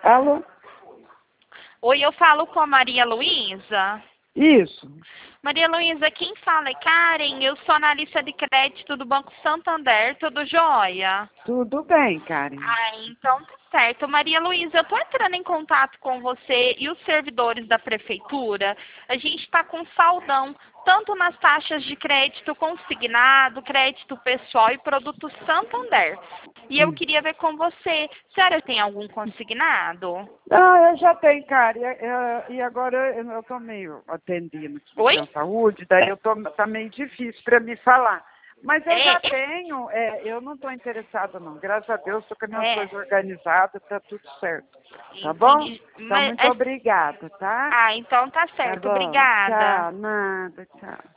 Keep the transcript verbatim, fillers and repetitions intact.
Alô? Oi, eu falo com a Maria Luísa. Isso. Maria Luísa, quem fala é Karen, eu sou analista de crédito do Banco Santander, tudo jóia? Tudo bem, Karen. Ah, então tá certo. Maria Luísa, eu tô entrando em contato com você e os servidores da prefeitura. A gente está com saldão, tanto nas taxas de crédito consignado, crédito pessoal e produto Santander. E eu Hum. queria ver com você, senhora tem algum consignado? Ah, eu já tenho, Karen. E, e- e agora eu, eu tô meio atendendo aqui Oi? na saúde, daí eu tô, tá meio difícil para me falar. Mas eu já É, tenho, é, eu não estou interessada não. Graças a Deus, estou com as minhas é, coisas organizadas, tá tudo certo. Tá bom? entendi. Então, Mas, muito é- obrigada, tá? ah, então tá Tá certo. bom. Obrigada. Tchau, nada, tchau.